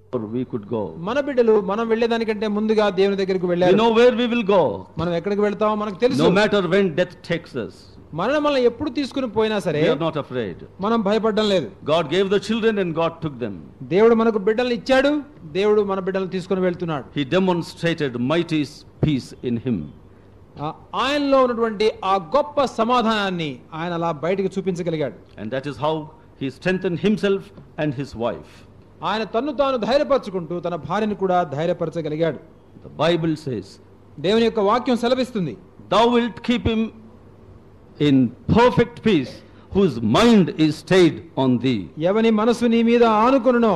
we could go. మన బిడ్డలు మనం వెళ్ళేదానికంటే ముందుగా దేవుని దగ్గరికి We వెళ్ళారు. know where we will go. మనం ఎక్కడికి వెళ్తామో మనకు తెలుసు. No matter when death takes us, మరణం మనల్ని ఎప్పుడు తీసుకుని పోయినా సరే we are not afraid. మనం భయపడడం లేదు. God gave the children and God took them. దేవుడు మనకు బిడ్డల్ని ఇచ్చాడు, దేవుడు మన బిడ్డల్ని తీసుకుని వెళ్తున్నాడు. He demonstrated mighty peace in him. ఆయనలో ఉన్నటువంటి ఆ గొప్ప సమాధానాన్ని ఆయన అలా బయటికి చూపించగలిగాడు. And that is how he strengthened himself and his wife. ఆయన తన్ను తాను ధైర్యపరచుకుంటూ తన భార్యను కూడా ధైర్యపరచగలిగాడు. The Bible says, దేవుని యొక్క వాక్యం సెలవిస్తుంది, thou wilt keep him in perfect peace whose mind is stayed on thee. ఎవని మనసు నీ మీద ఆనుకొనునో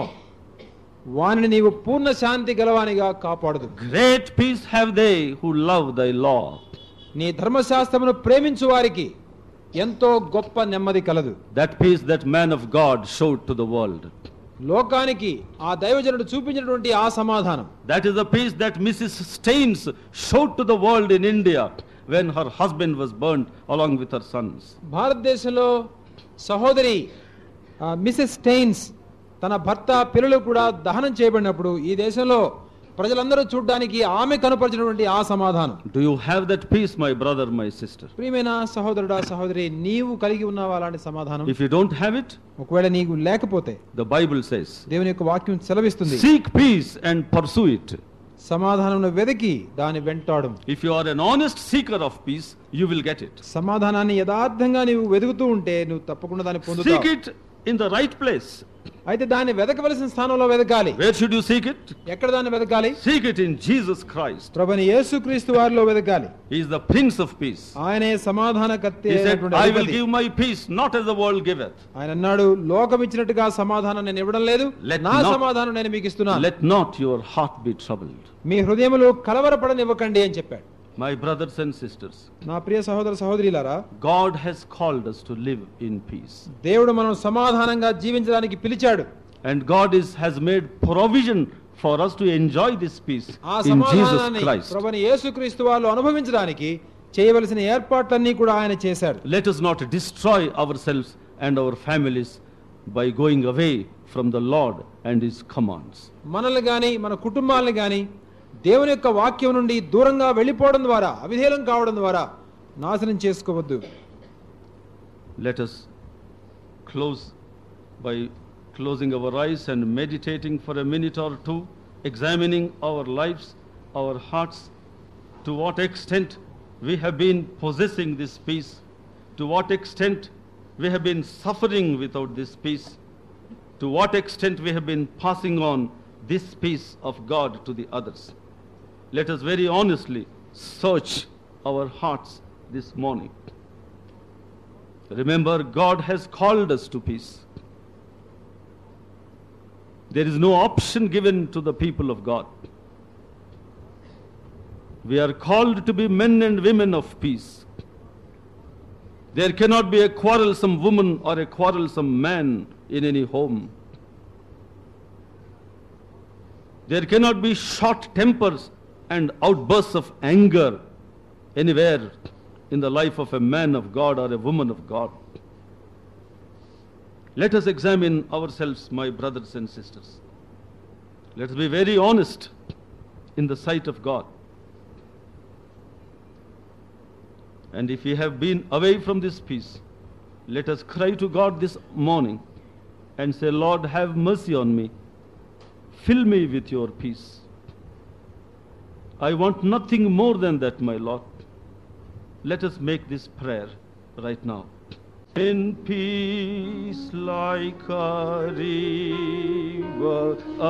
వానిని నీవు పూర్ణ శాంతి గలవానిగా కాపాడుదు. Great peace have they who love thy law. నీ ధర్మశాస్త్రమును ప్రేమించు వారికి ఎంతో గొప్ప నెమ్మది కలదు. That peace that man of God showed to the world. లోకానికి ఆ దైవజనుడు చూపించినటువంటి ఆ సమాధానం. That is the peace that Mrs. Staines showed to the world in India when her husband was burned along with her sons. భారతదేశంలో సహోదరి Mrs stains తన భర్త పిల్లలు కూడా దహనం చేయబడినప్పుడు ఈ దేశంలో ప్రజలందరూ చూడడానికి ఆమె కనపరిచినటువంటి ఆ సమాధానం. Do you have that peace, my brother, my sister? ప్రియమైన సహోదరుడా సహోదరి, నీవు కలిగి ఉన్నావా అలాంటి సమాధానం? If you don't have it, ఒకవేళ నీకు లేకపోతే the Bible says, దేవుని యొక్క వాక్యం సెలవిస్తుంది, seek peace and pursue it. సమాధానమును వెదికి దాని వెంటాడు. If you are an honest seeker of peace, you will get it. సమాధానాన్ని యథార్థంగా నీవు వెదుగుతూ ఉంటే నువ్వు తప్పకుండా దాన్ని పొందుతావు. Seek it in the right place. అయితే దాన్ని వెదకవలసిన స్థానంలో వెదకాలి. Where should you seek it? ఎక్కడ దాన్ని వెదకాలి? Seek it in Jesus Christ. ప్రభువైన యేసుక్రీస్తు వారిలో వెదకాలి. He is the Prince of Peace. ఆయనే సమాధానకర్త He said, అయినటువంటి I will అధిపతి. give my peace not as the world giveth. ఆయన అన్నాడు, లోకం ఇచ్చినట్టుగా సమాధానం నేను ఇవ్వడం లేదు, నా సమాధానం నేను మీకు ఇస్తున్నాను. Let not your heart be troubled. మీ హృదయములు కలవరపడనివ్వకండి అని చెప్పాడు. My brothers and sisters, నా ప్రియ సహోదర సహోదరులారా, God has called us to live in peace. దేవుడు మనం సమాధానంగా జీవించడానికి పిలిచాడు. And God has made provision for us to enjoy this peace ఆ in Jesus సమాధానాన్ని Christ. ప్రభువైన యేసుక్రీస్తు వారిలో అనుభవించడానికి చేయవలసిన ఏర్పాట్లన్నీ కూడా ఆయన చేశాడు. Let us not destroy ourselves and our families by going away from the Lord and His commands. మనల్ని గాని మన కుటుంబాలను గాని దేవుని యొక్క వాక్యం నుండి దూరంగా వెళ్ళిపోవడం ద్వారా, అవిధేయం కావడం ద్వారా నాశనం చేసుకోవద్దు. Let us close by closing our eyes and meditating for a minute or two, examining our lives, our hearts, to what extent we have been possessing this peace, to what extent we have been suffering without this peace, to what extent we have been passing on this peace of God to the others. Let us very honestly search our hearts this morning. Remember, God has called us to peace. There is no option given to the people of God. We are called to be men and women of peace. There cannot be a quarrelsome woman or a quarrelsome man in any home. There cannot be short tempers and outbursts of anger anywhere in the life of a man of God or a woman of God. Let us examine ourselves, my brothers and sisters. Let us be very honest in the sight of God. And if we have been away from this peace, let us cry to God this morning and say, Lord, have mercy on me. Fill me with your peace. I want nothing more than that, my Lord. Let us make this prayer right now. In peace like a river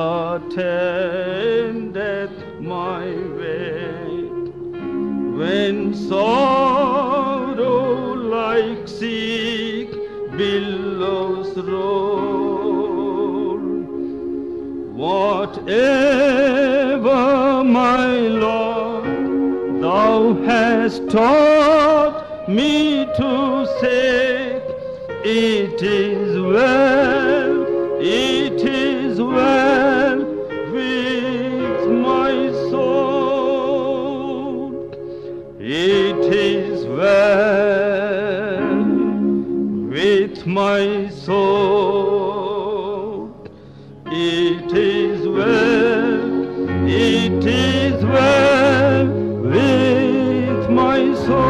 attendeth my way, when sorrow like sea billows roll, whatever my Lord thou hast taught me to say, it is well with my soul. It is well with my soul. It is well, it is well with my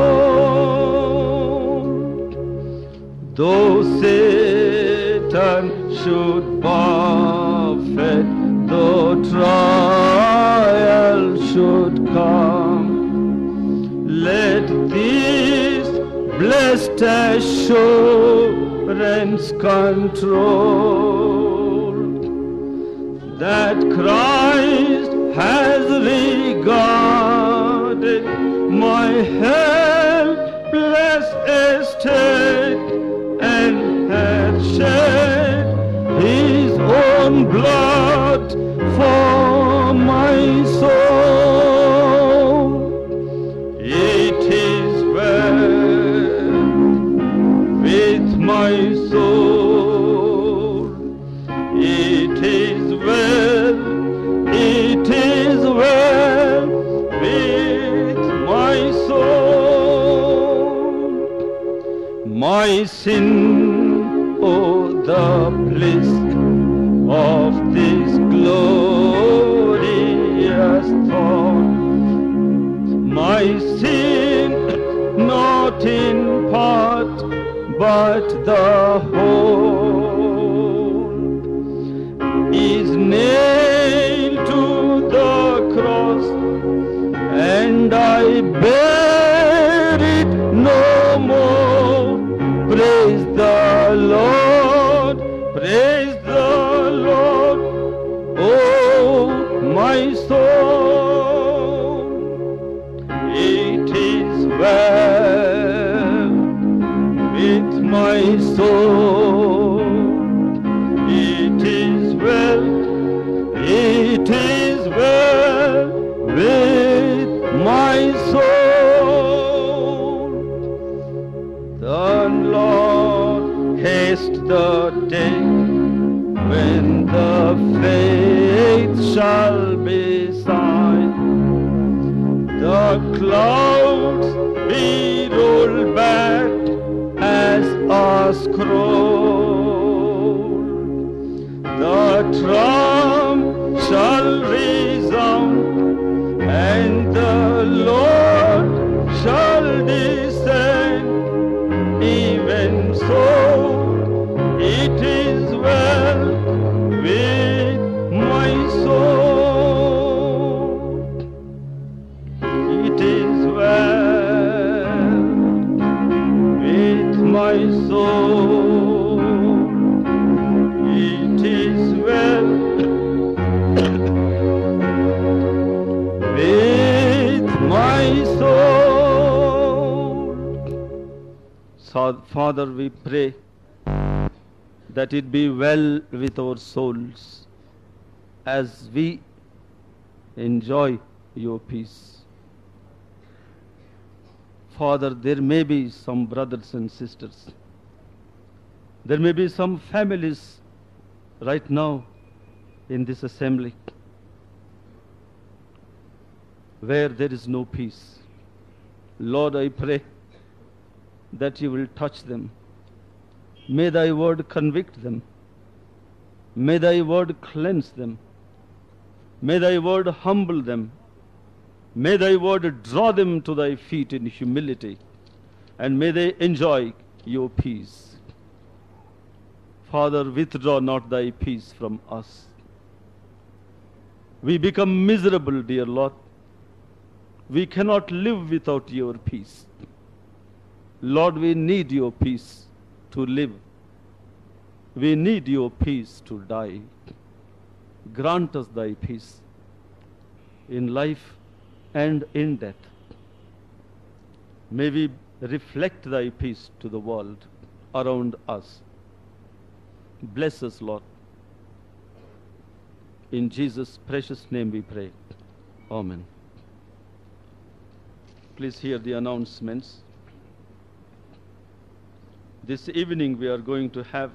soul. Though Satan should buffet, though trial should come, let this blessed assurance control, that Christ has regarded my helpless estate and hath shed his own blood for my soul. It is well with my soul. It is well, it is well with my soul. My sin, oh, the bliss of this glorious thought. My sin, not in part, but the whole, is nailed to the cross, and I bear it no more. Praise the Lord, praise the Lord, oh my soul. It is well with my soul. It is well, it is well with my soul. The Lord haste the day when the faith shall be signed, the clouds be rolled back as a scroll, the trump shall resound, and the Lord shall descend. Even so, it is well with my soul. It is well with my soul. It is well with my soul. So, Father, we pray that it be well with our souls as we enjoy your peace. Father, there may be some brothers and sisters, there may be some families right now in this assembly where there is no peace. Lord, I pray that you will touch them. May thy word convict them. May thy word cleanse them. May thy word humble them. May thy word draw them to thy feet in humility, and may they enjoy your peace. Father, withdraw not thy peace from us. We become miserable, dear Lord. We cannot live without your peace. Lord, we need your peace to live. We need your peace to die. Grant us thy peace in life and in death. May we reflect thy peace to the world around us. Bless us, Lord. In Jesus' precious name we pray. Amen. Please hear the announcements. This evening we are going to have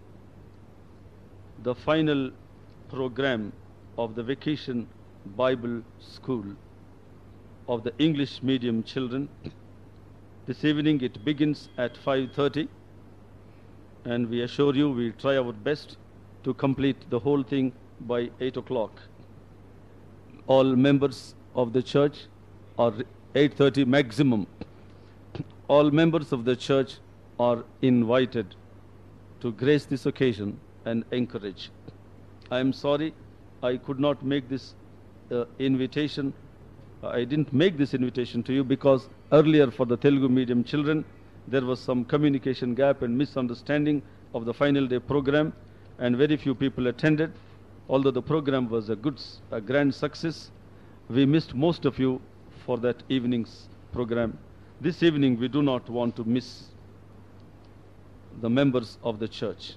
the final program of the Vacation Bible School of the English medium children. This evening it begins at 5:30, and we assure you we'll try our best to complete the whole thing by 8 o'clock. All members of the church, or 8:30 maximum, all members of the church are invited to grace this occasion and encourage. I am sorry I could not make this invitation. I didn't make this invitation to you because earlier for the Telugu medium children there was some communication gap and misunderstanding of the final day program, and very few people attended. Although the program was a grand success, we missed most of you for that evening's program. This evening we do not want to miss the members of the church.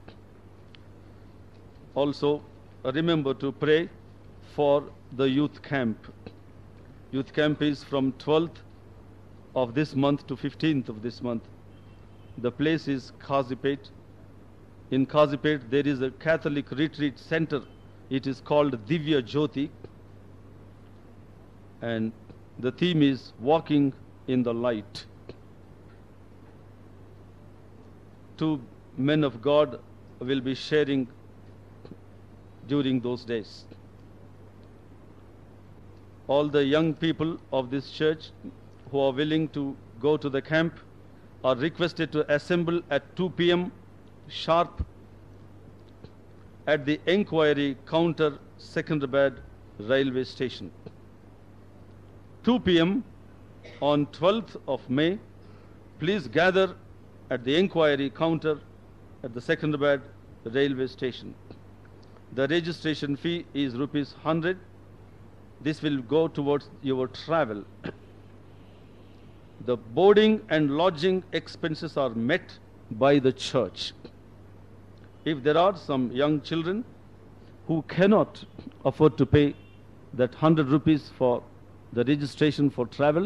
Also, remember to pray for the youth camp. Youth camp is from 12th of this month to 15th of this month. The place is Kazipet. In Kazipet there is a Catholic retreat center. It is called Divya Jyoti, and the theme is Walking in the Light. Two men of God will be sharing during those days. All the young people of this church who are willing to go to the camp are requested to assemble at 2 p.m. sharp at the enquiry counter, Secunderabad railway station. 2 p.m. on 12th of May, please gather at the enquiry counter at the Secunderabad railway station. The registration fee is rupees 100. This will go towards your travel. The boarding and lodging expenses are met by the church. If there are some young children who cannot afford to pay that 100 rupees for the registration for travel,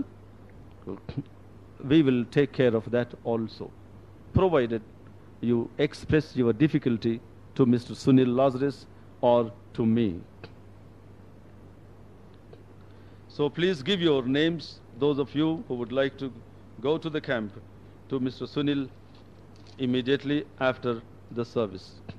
we will take care of that also, provided you express your difficulty to Mr. Sunil Lazarus or to me. So please give your names, those of you who would like to go to the camp, to Mr. Sunil immediately after the service.